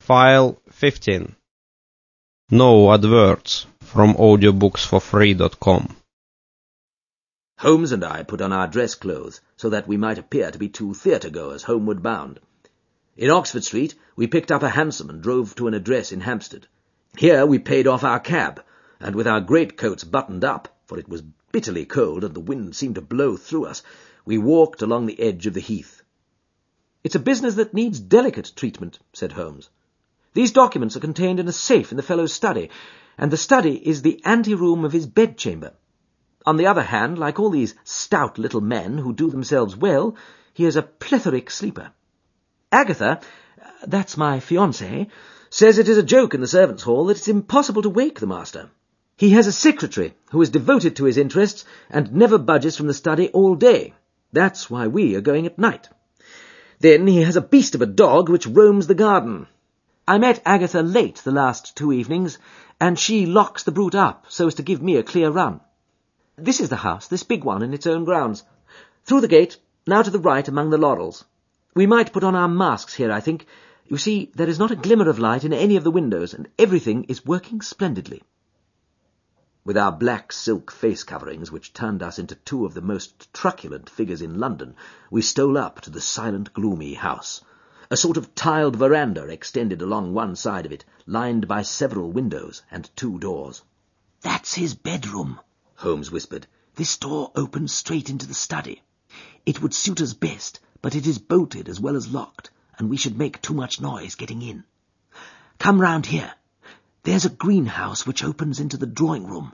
File 15. No adverts from audiobooksforfree.com. Holmes and I put on our dress clothes so that we might appear to be two theatre-goers homeward bound. In Oxford Street we picked up a hansom and drove to an address in Hampstead. Here we paid off our cab, and with our greatcoats buttoned up, for it was bitterly cold and the wind seemed to blow through us, we walked along the edge of the heath. "It's a business that needs delicate treatment," said Holmes. "These documents are contained in a safe in the fellow's study, and the study is the ante-room of his bedchamber. On the other hand, like all these stout little men who do themselves well, he is a plethoric sleeper. Agatha, that's my fiancée, says it is a joke in the servants' hall that it's impossible to wake the master. He has a secretary who is devoted to his interests and never budges from the study all day. That's why we are going at night. Then he has a beast of a dog which roams the garden. I met Agatha late the last 2 evenings, and she locks the brute up so as to give me a clear run. This is the house, this big one in its own grounds. Through the gate, now to the right among the laurels. We might put on our masks here, I think. You see, there is not a glimmer of light in any of the windows, and everything is working splendidly." With our black silk face coverings, which turned us into two of the most truculent figures in London, we stole up to the silent, gloomy house. A sort of tiled veranda extended along one side of it, lined by several windows and 2 doors. "That's his bedroom," Holmes whispered. "This door opens straight into the study. It would suit us best, but it is bolted as well as locked, and we should make too much noise getting in. Come round here. There's a greenhouse which opens into the drawing-room."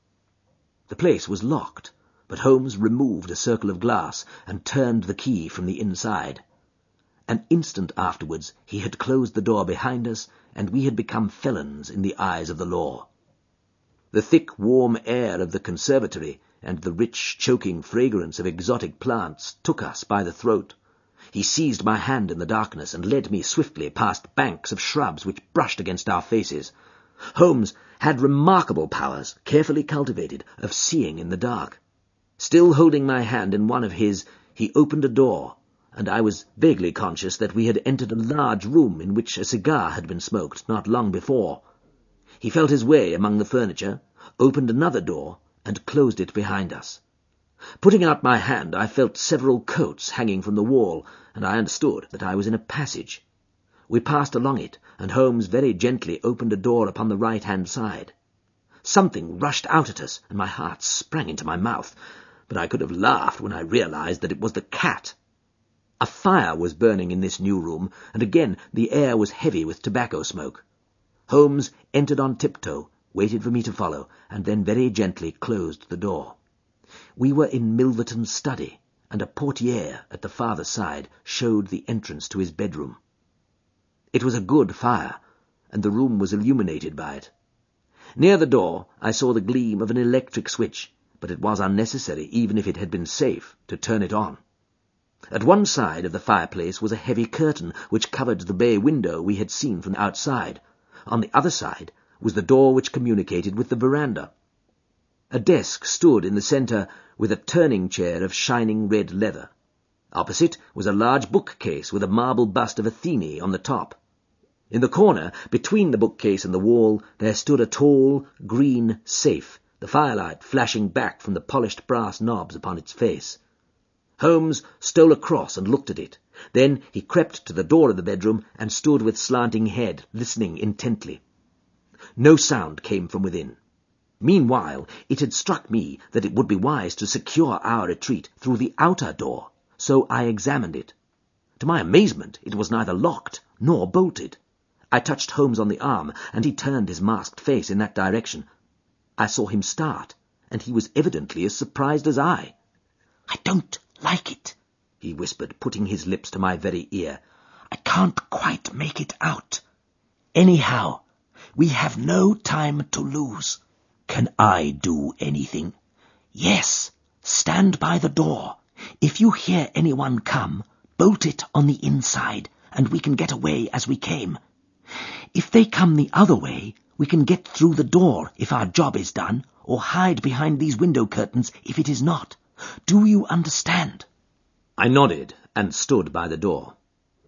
The place was locked, but Holmes removed a circle of glass and turned the key from the inside. An instant afterwards he had closed the door behind us, and we had become felons in the eyes of the law. The thick, warm air of the conservatory and the rich, choking fragrance of exotic plants took us by the throat. He seized my hand in the darkness and led me swiftly past banks of shrubs which brushed against our faces. Holmes had remarkable powers, carefully cultivated, of seeing in the dark. Still holding my hand in one of his, he opened a door, and I was vaguely conscious that we had entered a large room in which a cigar had been smoked not long before. He felt his way among the furniture, opened another door, and closed it behind us. Putting out my hand, I felt several coats hanging from the wall, and I understood that I was in a passage. We passed along it, and Holmes very gently opened a door upon the right-hand side. Something rushed out at us, and my heart sprang into my mouth, but I could have laughed when I realized that it was the cat. A fire was burning in this new room, and again the air was heavy with tobacco smoke. Holmes entered on tiptoe, waited for me to follow, and then very gently closed the door. We were in Milverton's study, and a portiere at the farther side showed the entrance to his bedroom. It was a good fire, and the room was illuminated by it. Near the door I saw the gleam of an electric switch, but it was unnecessary, even if it had been safe, to turn it on. At one side of the fireplace was a heavy curtain which covered the bay window we had seen from outside. On the other side was the door which communicated with the veranda. A desk stood in the centre with a turning chair of shining red leather. Opposite was a large bookcase with a marble bust of Athene on the top. In the corner, between the bookcase and the wall, there stood a tall, green safe, the firelight flashing back from the polished brass knobs upon its face. Holmes stole across and looked at it. Then he crept to the door of the bedroom and stood with slanting head, listening intently. No sound came from within. Meanwhile, it had struck me that it would be wise to secure our retreat through the outer door, so I examined it. To my amazement, it was neither locked nor bolted. I touched Holmes on the arm, and he turned his masked face in that direction. I saw him start, and he was evidently as surprised as I. "I don't like it," he whispered, putting his lips to my very ear. "I can't quite make it out. Anyhow, we have no time to lose." "Can I do anything?" "Yes. Stand by the door. If you hear anyone come, bolt it on the inside, and we can get away as we came. If they come the other way, we can get through the door if our job is done, or hide behind these window curtains if it is not. Do you understand?" I nodded and stood by the door.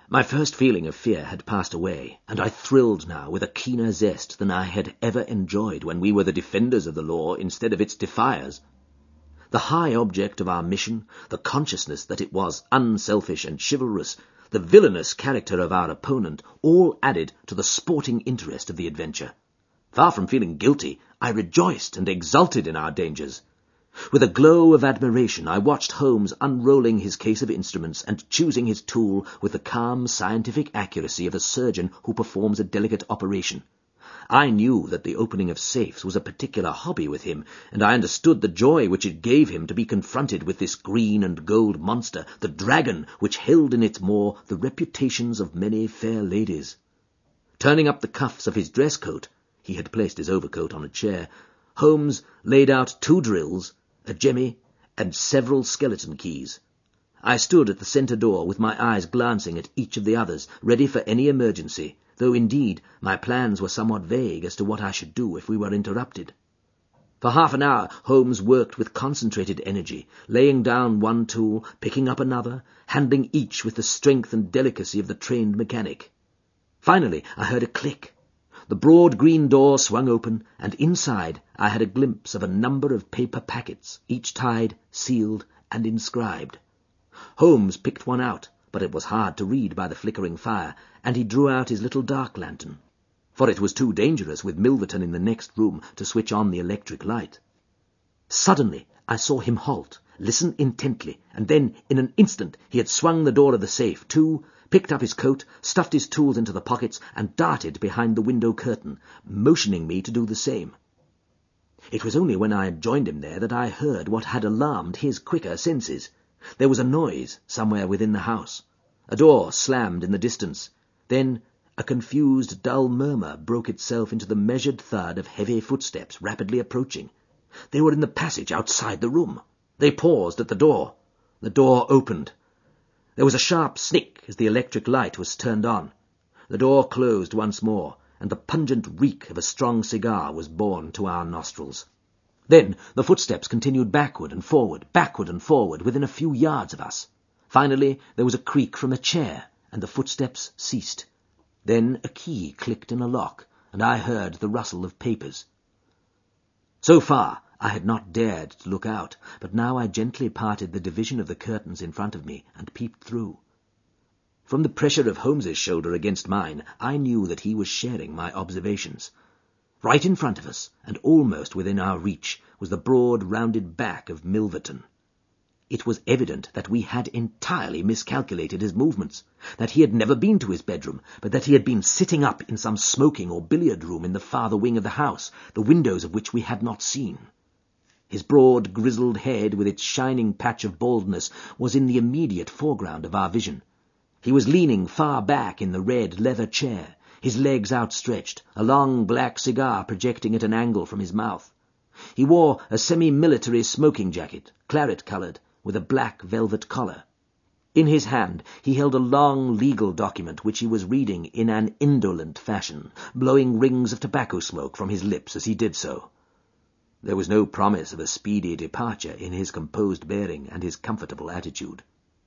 My first feeling of fear had passed away, and I thrilled now with a keener zest than I had ever enjoyed when we were the defenders of the law instead of its defiers. The high object of our mission, the consciousness that it was unselfish and chivalrous, the villainous character of our opponent, all added to the sporting interest of the adventure. Far from feeling guilty, I rejoiced and exulted in our dangers. With a glow of admiration, I watched Holmes unrolling his case of instruments and choosing his tool with the calm scientific accuracy of a surgeon who performs a delicate operation. I knew that the opening of safes was a particular hobby with him, and I understood the joy which it gave him to be confronted with this green and gold monster, the dragon which held in its maw the reputations of many fair ladies. Turning up the cuffs of his dress coat, he had placed his overcoat on a chair, Holmes laid out 2 drills, a jemmy, and several skeleton keys. I stood at the centre door with my eyes glancing at each of the others, ready for any emergency, though indeed my plans were somewhat vague as to what I should do if we were interrupted. For half an hour Holmes worked with concentrated energy, laying down one tool, picking up another, handling each with the strength and delicacy of the trained mechanic. Finally I heard a click. The broad green door swung open, and inside I had a glimpse of a number of paper packets, each tied, sealed, and inscribed. Holmes picked one out, but it was hard to read by the flickering fire, and he drew out his little dark lantern, for it was too dangerous with Milverton in the next room to switch on the electric light. Suddenly I saw him halt, listen intently, and then, in an instant, he had swung the door of the safe to, picked up his coat, stuffed his tools into the pockets, and darted behind the window curtain, motioning me to do the same. It was only when I had joined him there that I heard what had alarmed his quicker senses. There was a noise somewhere within the house. A door slammed in the distance. Then a confused, dull murmur broke itself into the measured thud of heavy footsteps rapidly approaching. They were in the passage outside the room. They paused at the door. The door opened. There was a sharp snick as the electric light was turned on. The door closed once more, and the pungent reek of a strong cigar was borne to our nostrils. Then the footsteps continued backward and forward, within a few yards of us. Finally there was a creak from a chair, and the footsteps ceased. Then a key clicked in a lock, and I heard the rustle of papers. So far I had not dared to look out, but now I gently parted the division of the curtains in front of me and peeped through. From the pressure of Holmes's shoulder against mine, I knew that he was sharing my observations. Right in front of us, and almost within our reach, was the broad, rounded back of Milverton. It was evident that we had entirely miscalculated his movements, that he had never been to his bedroom, but that he had been sitting up in some smoking or billiard room in the farther wing of the house, the windows of which we had not seen. His broad, grizzled head, with its shining patch of baldness, was in the immediate foreground of our vision. He was leaning far back in the red leather chair, his legs outstretched, a long black cigar projecting at an angle from his mouth. He wore a semi-military smoking jacket, claret-coloured, with a black velvet collar. In his hand he held a long legal document which he was reading in an indolent fashion, blowing rings of tobacco smoke from his lips as he did so. There was no promise of a speedy departure in his composed bearing and his comfortable attitude.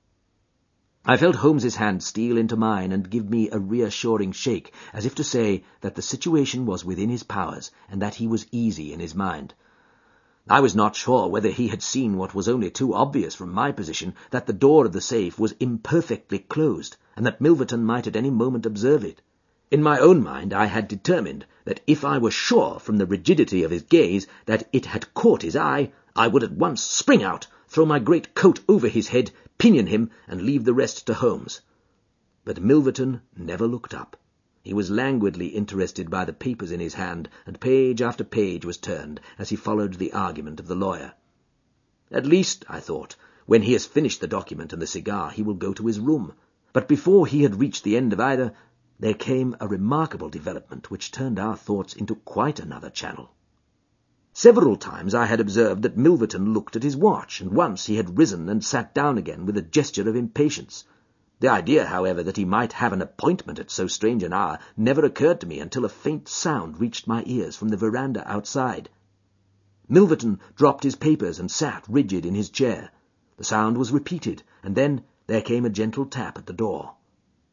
I felt Holmes's hand steal into mine and give me a reassuring shake, as if to say that the situation was within his powers and that he was easy in his mind. I was not sure whether he had seen what was only too obvious from my position, that the door of the safe was imperfectly closed, and that Milverton might at any moment observe it. In my own mind I had determined that if I were sure from the rigidity of his gaze that it had caught his eye, I would at once spring out, throw my great coat over his head, pinion him, and leave the rest to Holmes. But Milverton never looked up. He was languidly interested by the papers in his hand, and page after page was turned as he followed the argument of the lawyer. At least, I thought, when he has finished the document and the cigar, he will go to his room. But before he had reached the end of either, there came a remarkable development which turned our thoughts into quite another channel. Several times I had observed that Milverton looked at his watch, and once he had risen and sat down again with a gesture of impatience. The idea, however, that he might have an appointment at so strange an hour never occurred to me until a faint sound reached my ears from the veranda outside. Milverton dropped his papers and sat rigid in his chair. The sound was repeated, and then there came a gentle tap at the door.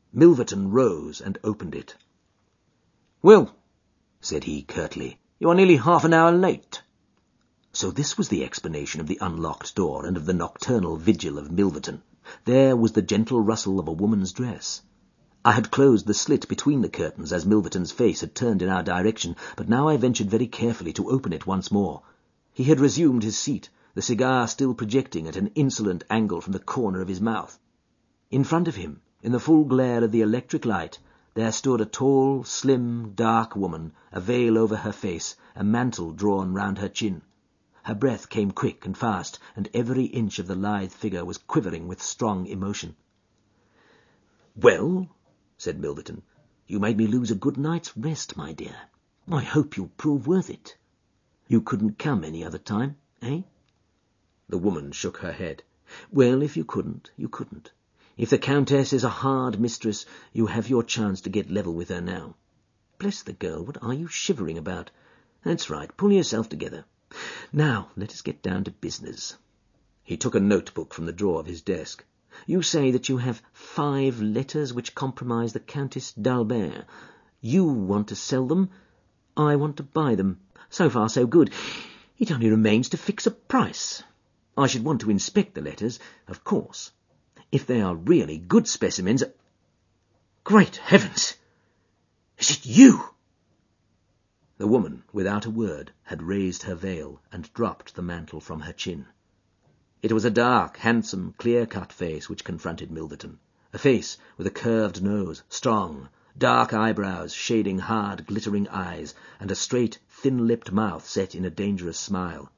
Milverton rose and opened it. "Well," said he curtly, "you are nearly half an hour late." So this was the explanation of the unlocked door and of the nocturnal vigil of Milverton. There was the gentle rustle of a woman's dress. I had closed the slit between the curtains as Milverton's face had turned in our direction, but now I ventured very carefully to open it once more. He had resumed his seat, the cigar still projecting at an insolent angle from the corner of his mouth. In front of him, in the full glare of the electric light, there stood a tall, slim, dark woman, a veil over her face, a mantle drawn round her chin. Her breath came quick and fast, and every inch of the lithe figure was quivering with strong emotion. "Well," said Milverton, "you made me lose a good night's rest, my dear. I hope you'll prove worth it. You couldn't come any other time, eh?" The woman shook her head. "Well, if you couldn't, you couldn't. If the Countess is a hard mistress, you have your chance to get level with her now. Bless the girl, what are you shivering about? That's right, pull yourself together. Now, let us get down to business." He took a notebook from the drawer of his desk. "You say that you have 5 letters which compromise the Countess d'Albert. You want to sell them. I want to buy them. So far, so good. It only remains to fix a price. I should want to inspect the letters, of course. If they are really good specimens... Great heavens! Is it you?" The woman, without a word, had raised her veil and dropped the mantle from her chin. It was a dark, handsome, clear-cut face which confronted Milverton, a face with a curved nose, strong, dark eyebrows shading hard, glittering eyes, and a straight, thin-lipped mouth set in a dangerous smile.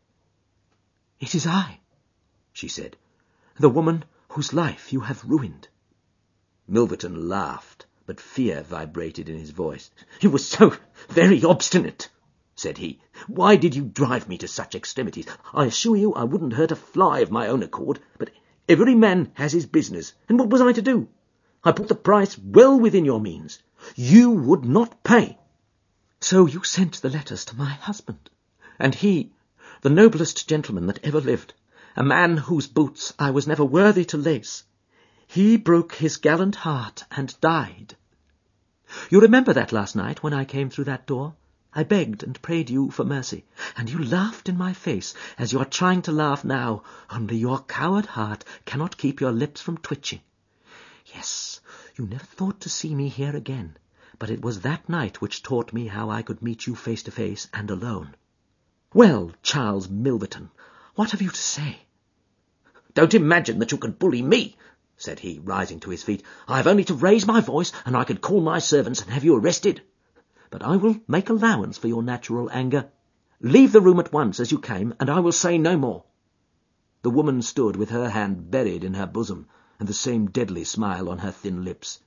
"It is I," she said, "the woman whose life you have ruined." Milverton laughed, but fear vibrated in his voice. "You were so very obstinate," said he. "Why did you drive me to such extremities? I assure you I wouldn't hurt a fly of my own accord, but every man has his business, and what was I to do? I put the price well within your means. You would not pay. So you sent the letters to my husband, and he, the noblest gentleman that ever lived, a man whose boots I was never worthy to lace, he broke his gallant heart and died. You remember that last night when I came through that door? I begged and prayed you for mercy, and you laughed in my face as you are trying to laugh now, only your coward heart cannot keep your lips from twitching. Yes, you never thought to see me here again, but it was that night which taught me how I could meet you face to face and alone. Well, Charles Milverton, what have you to say?" "Don't imagine that you can bully me," said he, rising to his feet. "I have only to raise my voice, and I could call my servants and have you arrested. But I will make allowance for your natural anger. Leave the room at once as you came, and I will say no more." The woman stood with her hand buried in her bosom, and the same deadly smile on her thin lips.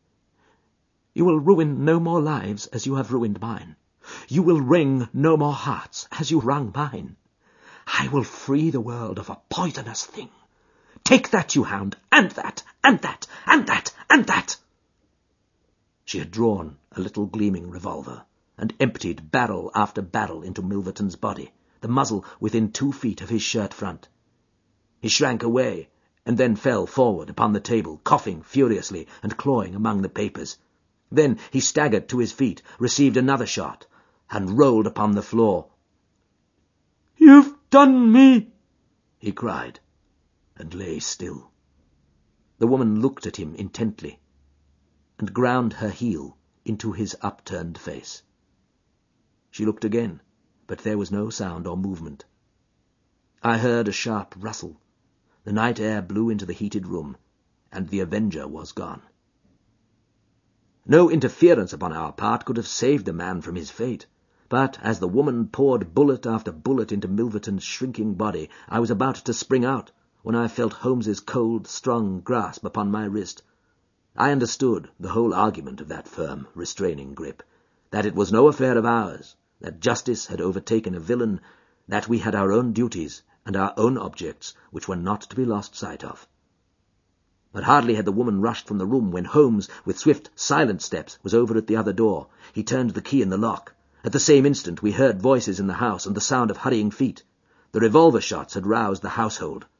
"You will ruin no more lives as you have ruined mine. You will wring no more hearts as you wrung mine. I will free the world of a poisonous thing. Take that, you hound, and that, and that, and that, and that." She had drawn a little gleaming revolver, and emptied barrel after barrel into Milverton's body, the muzzle within 2 feet of his shirt front. He shrank away, and then fell forward upon the table, coughing furiously and clawing among the papers. Then he staggered to his feet, received another shot, and rolled upon the floor. "You've done me!" he cried, and lay still. The woman looked at him intently, and ground her heel into his upturned face. She looked again, but there was no sound or movement. I heard a sharp rustle. The night air blew into the heated room, and the avenger was gone. No interference upon our part could have saved the man from his fate, but as the woman poured bullet after bullet into Milverton's shrinking body, I was about to spring out, when I felt Holmes's cold, strong grasp upon my wrist. I understood the whole argument of that firm, restraining grip, that it was no affair of ours, that justice had overtaken a villain, that we had our own duties and our own objects which were not to be lost sight of. But hardly had the woman rushed from the room when Holmes, with swift, silent steps, was over at the other door. He turned the key in the lock. At the same instant we heard voices in the house and the sound of hurrying feet. The revolver shots had roused the household.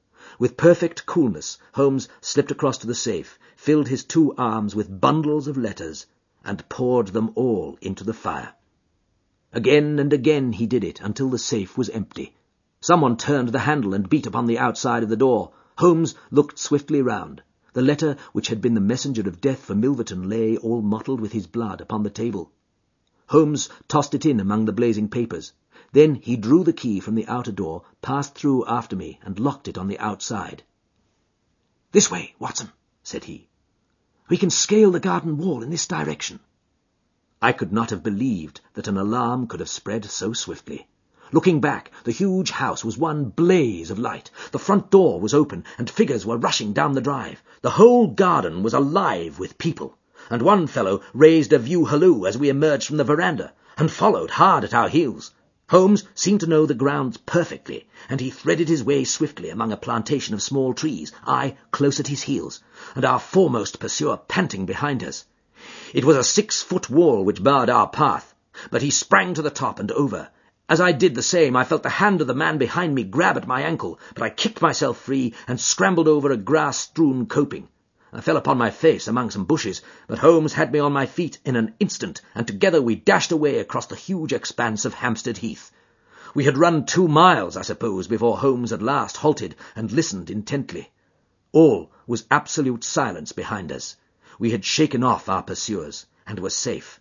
With perfect coolness, Holmes slipped across to the safe, filled his 2 arms with bundles of letters, and poured them all into the fire. Again and again he did it, until the safe was empty. Someone turned the handle and beat upon the outside of the door. Holmes looked swiftly round. The letter which had been the messenger of death for Milverton lay all mottled with his blood upon the table. Holmes tossed it in among the blazing papers. Then he drew the key from the outer door, passed through after me, and locked it on the outside. "This way, Watson," said he. "We can scale the garden wall in this direction." I could not have believed that an alarm could have spread so swiftly. Looking back, the huge house was one blaze of light. The front door was open, and figures were rushing down the drive. The whole garden was alive with people, and one fellow raised a view-halloo as we emerged from the veranda, and followed hard at our heels. Holmes seemed to know the grounds perfectly, and he threaded his way swiftly among a plantation of small trees, I close at his heels, and our foremost pursuer panting behind us. It was a 6-foot wall which barred our path, but he sprang to the top and over. As I did the same, I felt the hand of the man behind me grab at my ankle, but I kicked myself free and scrambled over a grass-strewn coping. I fell upon my face among some bushes, but Holmes had me on my feet in an instant, and together we dashed away across the huge expanse of Hampstead Heath. We had run 2 miles, I suppose, before Holmes at last halted and listened intently. All was absolute silence behind us. We had shaken off our pursuers, and were safe.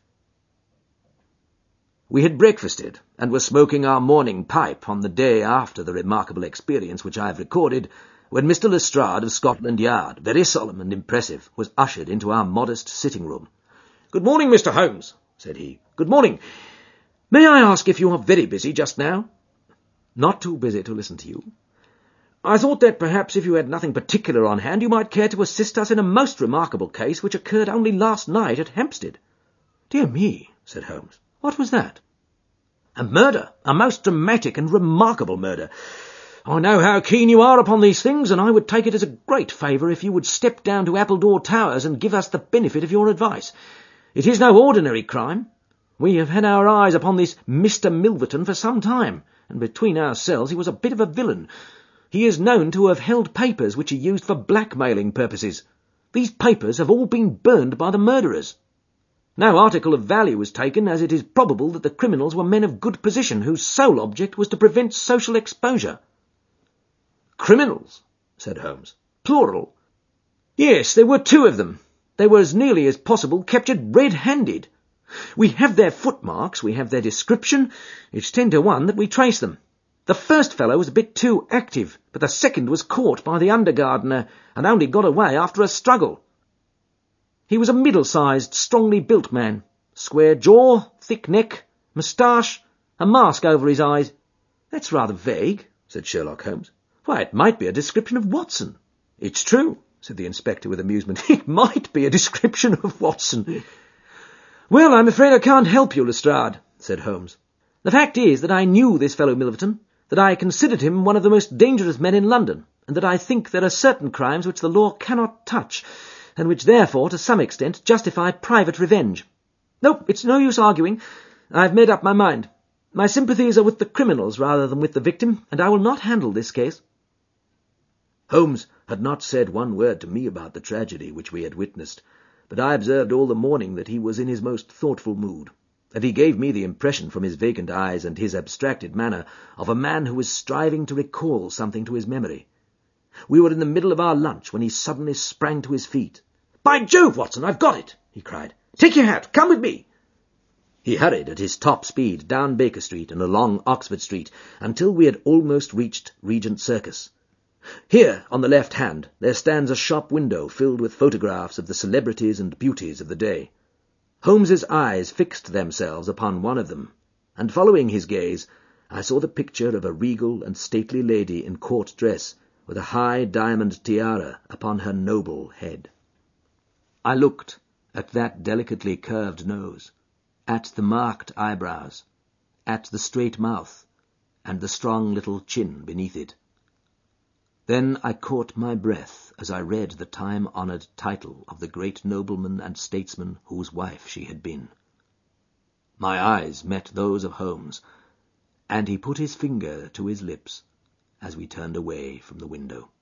We had breakfasted, and were smoking our morning pipe on the day after the remarkable experience which I have recorded, when Mr. Lestrade of Scotland Yard, very solemn and impressive, was ushered into our modest sitting-room. "Good morning, Mr. Holmes," said he. "Good morning. May I ask if you are very busy just now?" "Not too busy to listen to you." "I thought that perhaps if you had nothing particular on hand, you might care to assist us in a most remarkable case which occurred only last night at Hampstead." "Dear me," said Holmes. "What was that?" "A murder, a most dramatic and remarkable murder. I know how keen you are upon these things, and I would take it as a great favour if you would step down to Appledore Towers and give us the benefit of your advice. It is no ordinary crime. We have had our eyes upon this Mr. Milverton for some time, and between ourselves he was a bit of a villain. He is known to have held papers which he used for blackmailing purposes. These papers have all been burned by the murderers. No article of value was taken, as it is probable that the criminals were men of good position, whose sole object was to prevent social exposure." "Criminals?" said Holmes. "Plural?" "Yes, there were 2 of them. They were as nearly as possible captured red-handed. We have their footmarks, we have their description. It's 10 to 1 that we trace them. The first fellow was a bit too active, but the second was caught by the under-gardener and only got away after a struggle. He was a middle-sized, strongly built man. Square jaw, thick neck, moustache, a mask over his eyes." "That's rather vague," said Sherlock Holmes. "Why, it might be a description of Watson." "It's true," said the inspector with amusement. "It might be a description of Watson." "Well, I'm afraid I can't help you, Lestrade," said Holmes. "The fact is that I knew this fellow Milverton, that I considered him one of the most dangerous men in London, and that I think there are certain crimes which the law cannot touch, and which therefore, to some extent, justify private revenge. No, it's no use arguing. I've made up my mind. My sympathies are with the criminals rather than with the victim, and I will not handle this case." Holmes had not said one word to me about the tragedy which we had witnessed, but I observed all the morning that he was in his most thoughtful mood, and he gave me the impression from his vacant eyes and his abstracted manner of a man who was striving to recall something to his memory. We were in the middle of our lunch when he suddenly sprang to his feet. "By Jove, Watson, I've got it!" he cried. "Take your hat, come with me!" He hurried at his top speed down Baker Street and along Oxford Street until we had almost reached Regent Circus. Here, on the left hand, there stands a shop window filled with photographs of the celebrities and beauties of the day. Holmes's eyes fixed themselves upon one of them, and following his gaze, I saw the picture of a regal and stately lady in court dress, with a high diamond tiara upon her noble head. I looked at that delicately curved nose, at the marked eyebrows, at the straight mouth, and the strong little chin beneath it. Then I caught my breath as I read the time-honoured title of the great nobleman and statesman whose wife she had been. My eyes met those of Holmes, and he put his finger to his lips as we turned away from the window.